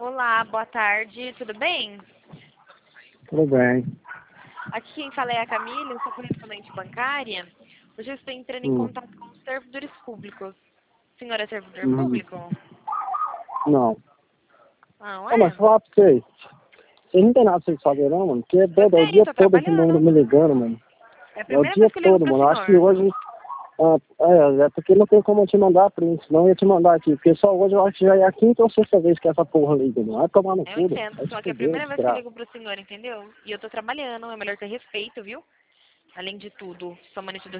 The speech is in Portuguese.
Olá, boa tarde, tudo bem? Tudo bem. Aqui quem fala é a Camila, eu sou correspondente bancária. Hoje eu estou entrando em Hum. contato com os servidores públicos. O senhor é servidor Uhum. público? Não. Não Ô, mas é? falar pra vocês. Vocês não tem nada pra vocês fazerem, não, mano? Porque é Eu é o tenho, dia tô todo esse número trabalhando. me ligando, mano. É a É o primeira dia vez que eu ligo todo, pro mano. Eu acho que senhor. hoje. É porque não tem como eu te mandar print, senão eu ia te mandar aqui. Porque só hoje eu acho que já é a quinta ou sexta vez que essa porra liga, mano. Vai tomar no Eu cu, mano. entendo, Vai só te que é a fuder, primeira vez que eu desgraça. ligo pro senhor, entendeu? E eu tô trabalhando, é melhor ter respeito, viu? Além de tudo, sou monitor